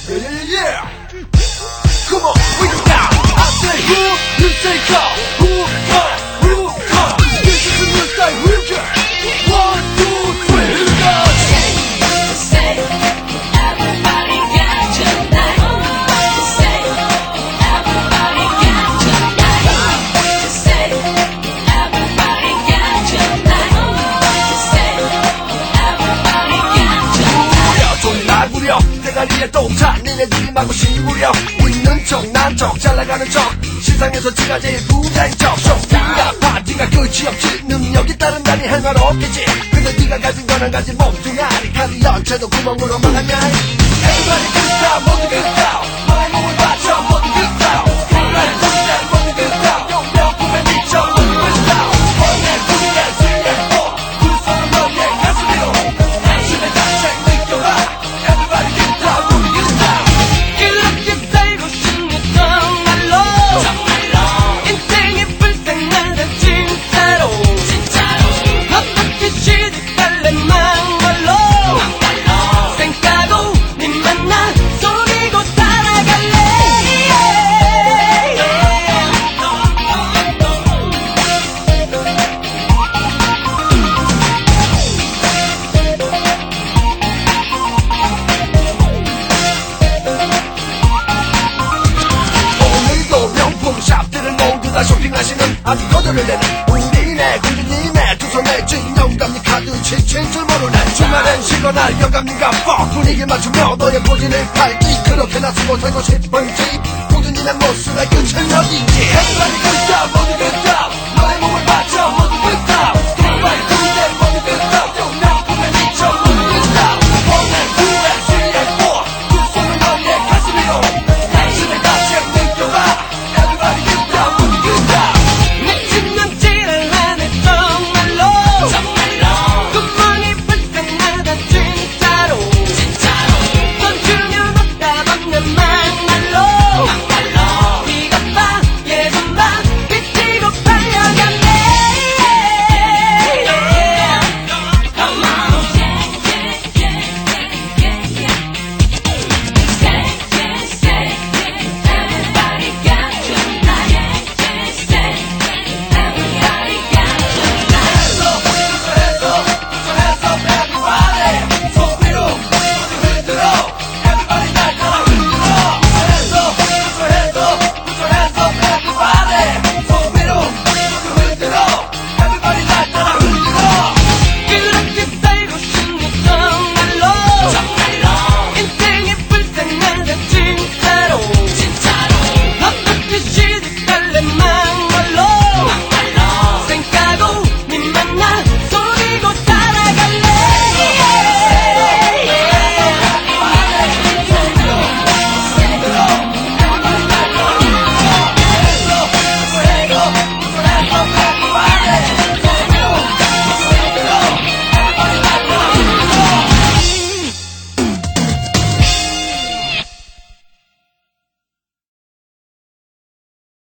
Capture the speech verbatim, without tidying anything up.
Yeah, yeah, yeah. Come on, we go down. I say who, you say come. Who, come, who, come. This is a new style, we go. One, two, three, here we go. Say, everybody got tonight. Say, everybody got tonight. Say, everybody got tonight. Say, everybody got tonight. 야, 좀 날 부려. 대가리에 똥차 니네들이 마구 시부려. 있는 척, 난 척, 잘나가는 척. 세상에서 지가 제일 부자인 척. 쇼핑이가 파티가 끝이 없지. 능력이 따른다니 할 말 없겠지. 근데 네가 가진 건 한 가지 멍뚱아리. 카드 열쇠도 구멍으로 막았냐. Everybody good style, 모두 good style. 너의 몸을 바쳐, 모두 good style. 그날 보시는 모두 good style. 명품에 미쳐, 모두 good style. 번에 구리에 스리에 뽀. 두 손은 너의 가슴 위로. 당신의 자체 느껴봐. Everybody good style, 모두 good style. 이렇게 살고 싶네 정말로 정말로 인생이 불쌍하다 진짜로 진짜로 어떻게 시집갈래 막말로 막말로 생각하고 네 만나 속이고 살아갈래 오늘도 명품 샵들을 모두 다 쇼핑하시는 아주 거들을 내는 우리네 군주님의 두 손에 쥔 영감님 카드 칠칠 줄 모르네. 주말엔 쉬거나 영감님과 뻑 분위기 맞추며 너의 포진을 팔기. 그렇게나 쓰고 살고 싶은지 군주님의 모습의 끝은 어딘지. Everybody good job, 모두 good job.